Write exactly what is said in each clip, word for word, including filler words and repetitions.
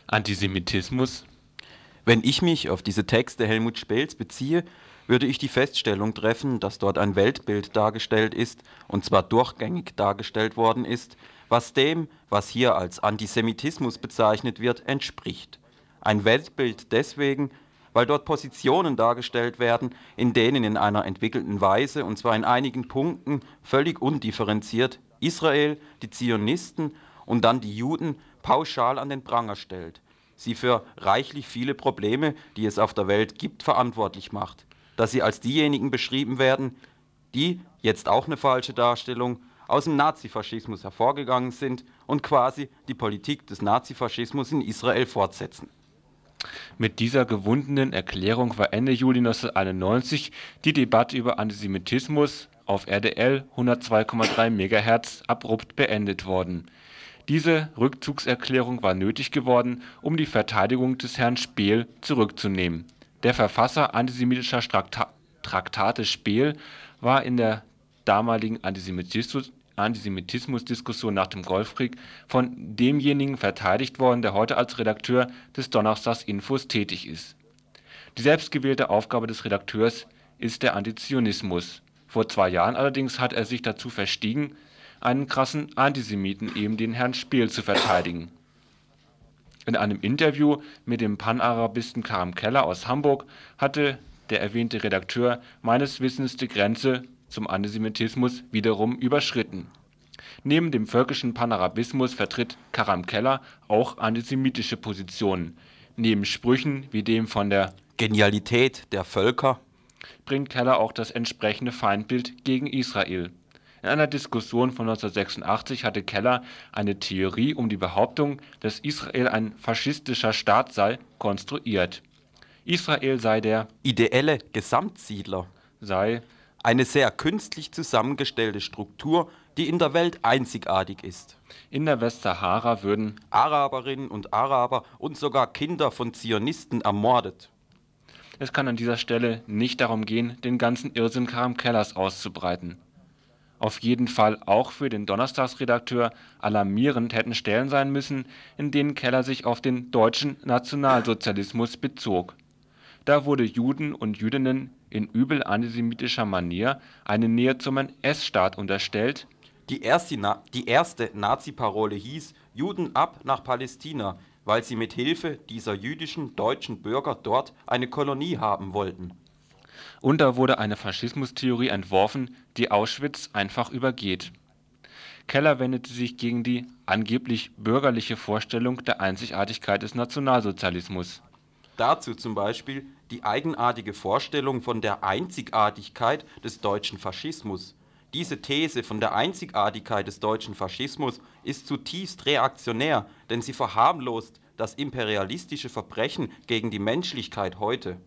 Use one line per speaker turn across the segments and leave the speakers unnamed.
Antisemitismus?
Wenn ich mich auf diese Texte Helmut Spehls beziehe, würde ich die Feststellung treffen, dass dort ein Weltbild dargestellt ist, und zwar durchgängig dargestellt worden ist, was dem, was hier als Antisemitismus bezeichnet wird, entspricht. Ein Weltbild deswegen, weil dort Positionen dargestellt werden, in denen in einer entwickelten Weise, und zwar in einigen Punkten völlig undifferenziert, Israel, die Zionisten und dann die Juden pauschal an den Pranger stellt, sie für reichlich viele Probleme, die es auf der Welt gibt, verantwortlich macht, dass sie als diejenigen beschrieben werden, die, jetzt auch eine falsche Darstellung, aus dem Nazifaschismus hervorgegangen sind und quasi die Politik des Nazifaschismus in Israel fortsetzen.
Mit dieser gewundenen Erklärung war Ende Juli neunzehnhunderteinundneunzig die Debatte über Antisemitismus auf R D L hundertzwei Komma drei Megahertz abrupt beendet worden. Diese Rückzugserklärung war nötig geworden, um die Verteidigung des Herrn Spehl zurückzunehmen. Der Verfasser antisemitischer Trakta- Traktate Spehl war in der damaligen Antisemitismus Antisemitismusdiskussion nach dem Golfkrieg von demjenigen verteidigt worden, der heute als Redakteur des Donnerstagsinfos tätig ist. Die selbstgewählte Aufgabe des Redakteurs ist der Antizionismus. Vor zwei Jahren allerdings hat er sich dazu verstiegen, einen krassen Antisemiten, eben den Herrn Spehl, zu verteidigen. In einem Interview mit dem Panarabisten Karam Keller aus Hamburg hatte der erwähnte Redakteur meines Wissens die Grenze zum Antisemitismus wiederum überschritten. Neben dem völkischen Panarabismus vertritt Karam Keller auch antisemitische Positionen. Neben Sprüchen wie dem von der
Genialität der Völker
bringt Keller auch das entsprechende Feindbild gegen Israel. In einer Diskussion von neunzehnhundertsechsundachtzig hatte Keller eine Theorie um die Behauptung, dass Israel ein faschistischer Staat sei, konstruiert. Israel sei der
ideelle Gesamtsiedler,
sei
eine sehr künstlich zusammengestellte Struktur, die in der Welt einzigartig ist.
In der Westsahara würden
Araberinnen und Araber und sogar Kinder von Zionisten ermordet.
Es kann an dieser Stelle nicht darum gehen, den ganzen Irrsinn Karam Kellers auszubreiten. Auf jeden Fall auch für den Donnerstagsredakteur alarmierend hätten Stellen sein müssen, in denen Keller sich auf den deutschen Nationalsozialismus bezog. Da wurde Juden und Jüdinnen in übel antisemitischer Manier eine Nähe zum N S-Staat unterstellt.
Die erste, Na- die erste Nazi-Parole hieß Juden ab nach Palästina, weil sie mit Hilfe dieser jüdischen deutschen Bürger dort eine Kolonie haben wollten.
Und da wurde eine Faschismustheorie entworfen, die Auschwitz einfach übergeht. Keller wendete sich gegen die angeblich bürgerliche Vorstellung der Einzigartigkeit des Nationalsozialismus.
Dazu zum Beispiel die eigenartige Vorstellung von der Einzigartigkeit des deutschen Faschismus. Diese These von der Einzigartigkeit des deutschen Faschismus ist zutiefst reaktionär, denn sie verharmlost das imperialistische Verbrechen gegen die Menschlichkeit heute.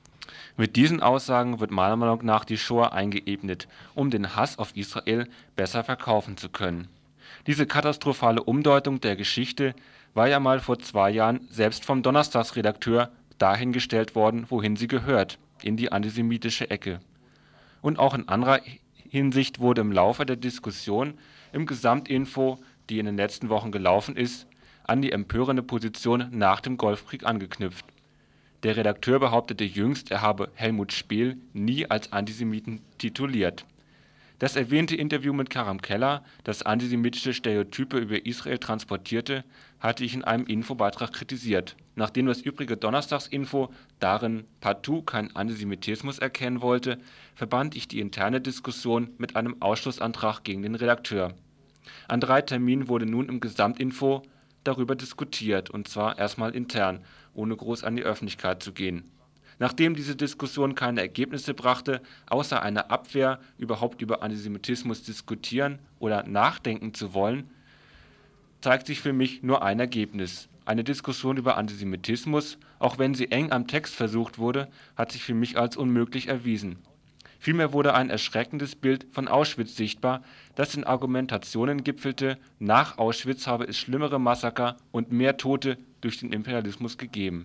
Mit diesen Aussagen wird meiner Meinung nach die Shoah eingeebnet, um den Hass auf Israel besser verkaufen zu können. Diese katastrophale Umdeutung der Geschichte war ja mal vor zwei Jahren selbst vom Donnerstagsredakteur dahingestellt worden, wohin sie gehört, in die antisemitische Ecke. Und auch in anderer Hinsicht wurde im Laufe der Diskussion im Gesamtinfo, die in den letzten Wochen gelaufen ist, an die empörende Position nach dem Golfkrieg angeknüpft. Der Redakteur behauptete jüngst, er habe Helmut Spehl nie als Antisemiten tituliert. Das erwähnte Interview mit Karam Keller, das antisemitische Stereotype über Israel transportierte, hatte ich in einem Infobeitrag kritisiert. Nachdem das übrige Donnerstagsinfo darin partout keinen Antisemitismus erkennen wollte, verband ich die interne Diskussion mit einem Ausschlussantrag gegen den Redakteur. An drei Terminen wurde nun im Gesamtinfo darüber diskutiert, und zwar erstmal intern, ohne groß an die Öffentlichkeit zu gehen. Nachdem diese Diskussion keine Ergebnisse brachte, außer einer Abwehr, überhaupt über Antisemitismus diskutieren oder nachdenken zu wollen, zeigt sich für mich nur ein Ergebnis. Eine Diskussion über Antisemitismus, auch wenn sie eng am Text versucht wurde, hat sich für mich als unmöglich erwiesen. Vielmehr wurde ein erschreckendes Bild von Auschwitz sichtbar, das in Argumentationen gipfelte, nach Auschwitz habe es schlimmere Massaker und mehr Tote durch den Imperialismus gegeben.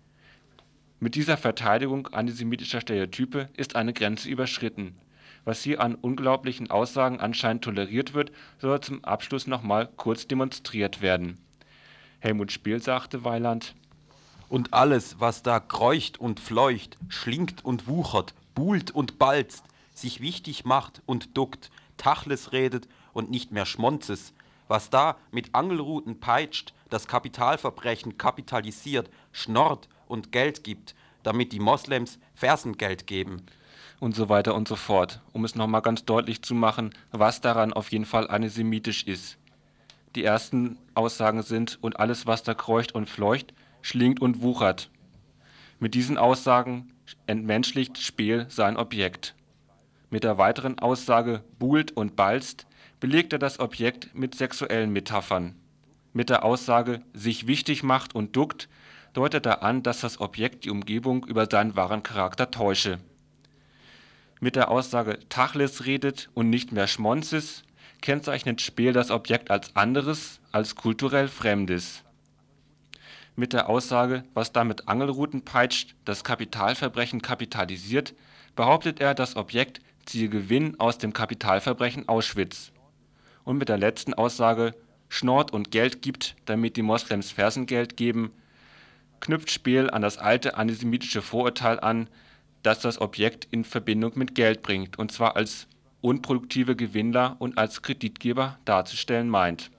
Mit dieser Verteidigung antisemitischer Stereotype ist eine Grenze überschritten. Was hier an unglaublichen Aussagen anscheinend toleriert wird, soll zum Abschluss nochmal kurz demonstriert werden. Helmut Speel sagte Weiland:
Und alles, was da kreucht und fleucht, schlingt und wuchert, buhlt und balzt, sich wichtig macht und duckt, Tachles redet und nicht mehr Schmonzes, was da mit Angelruten peitscht, das Kapitalverbrechen kapitalisiert, schnorrt und Geld gibt, damit die Moslems Fersengeld geben.
Und so weiter und so fort, um es nochmal ganz deutlich zu machen, was daran auf jeden Fall antisemitisch ist. Die ersten Aussagen sind: und alles, was da kreucht und fleucht, schlingt und wuchert. Mit diesen Aussagen entmenschlicht Speel sein Objekt. Mit der weiteren Aussage buhlt und balzt belegt er das Objekt mit sexuellen Metaphern. Mit der Aussage sich wichtig macht und duckt deutet er an, dass das Objekt die Umgebung über seinen wahren Charakter täusche. Mit der Aussage Tachles redet und nicht mehr Schmonzes kennzeichnet Speel das Objekt als anderes, als kulturell Fremdes. Mit der Aussage, was da mit Angelruten peitscht, das Kapitalverbrechen kapitalisiert, behauptet er, das Objekt ziehe Gewinn aus dem Kapitalverbrechen Auschwitz. Und mit der letzten Aussage, schnort und Geld gibt, damit die Moslems Fersengeld geben, knüpft Speel an das alte antisemitische Vorurteil an, das das Objekt in Verbindung mit Geld bringt, und zwar als unproduktive Gewinnler und als Kreditgeber darzustellen meint.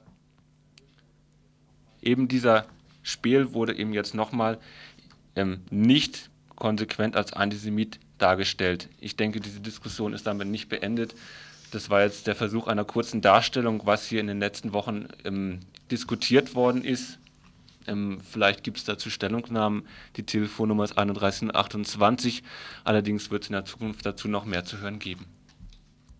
Eben dieser Speel wurde eben jetzt nochmal ähm, nicht konsequent als Antisemit dargestellt. Ich denke, diese Diskussion ist damit nicht beendet. Das war jetzt der Versuch einer kurzen Darstellung, was hier in den letzten Wochen ähm, diskutiert worden ist. Ähm, vielleicht gibt es dazu Stellungnahmen. Die Telefonnummer ist einunddreißig achtundzwanzig. Allerdings wird es in der Zukunft dazu noch mehr zu hören geben.